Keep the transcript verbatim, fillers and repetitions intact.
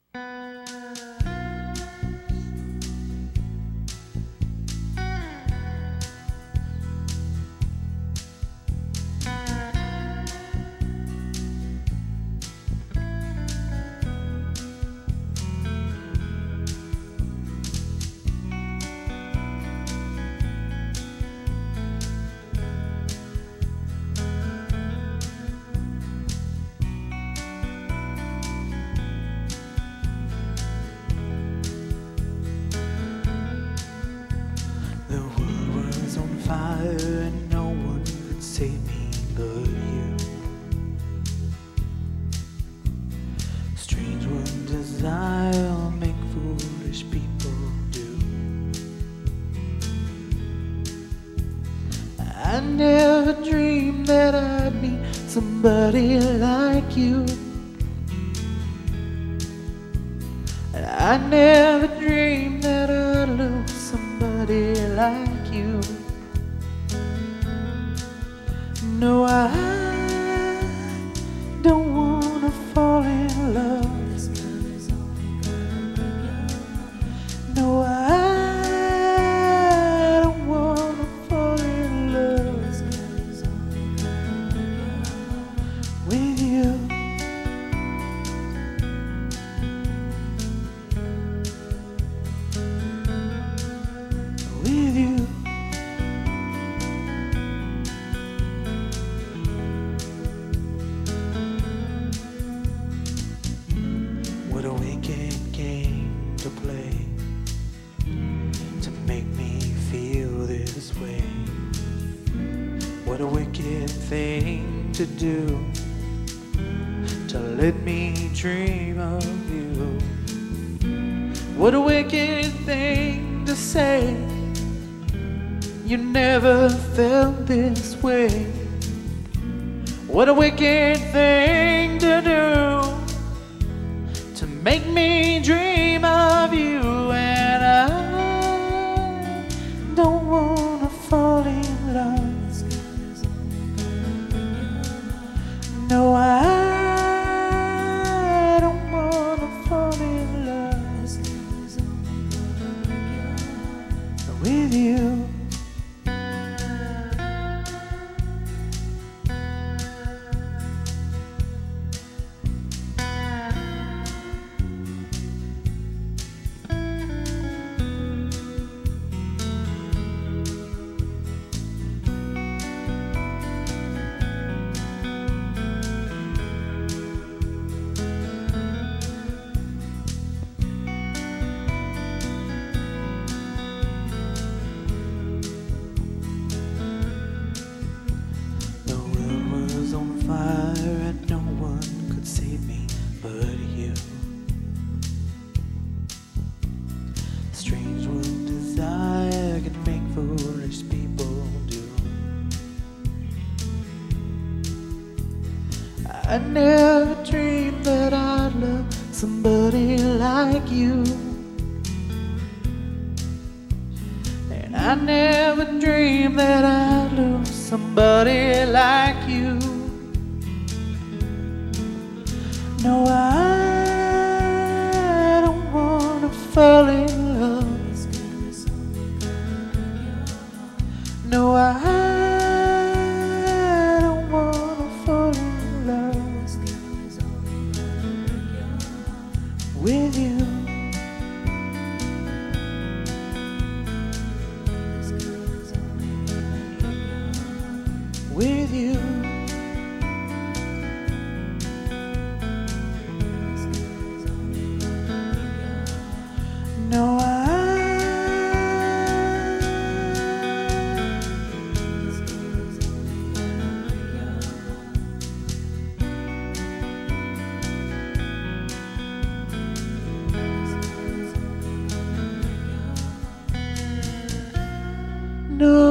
The world was on fire and no one could save me but you. Strange wonders I'll make foolish people do. I never dreamed that I'd meet somebody like you. I never dreamed that I'd lose somebody like you. No, I don't wanna fall in love. No, I don't wanna fall in love with you. With you. What a wicked game to play to make me feel this way. What a wicked thing to do to let me dream of you. What a wicked thing to say. You never felt this way. What a wicked thing to do to make me dream of you. And I don't wanna fall in love. No, I don't wanna fall in love with you. And no one could save me but you. Strange what desire can make foolish people do. I never dreamed that I'd love somebody like you. And I never dreamed that I'd lose somebody like you. No, I don't wanna fall in love. No, I don't wanna fall in love with you. With you. No, I no.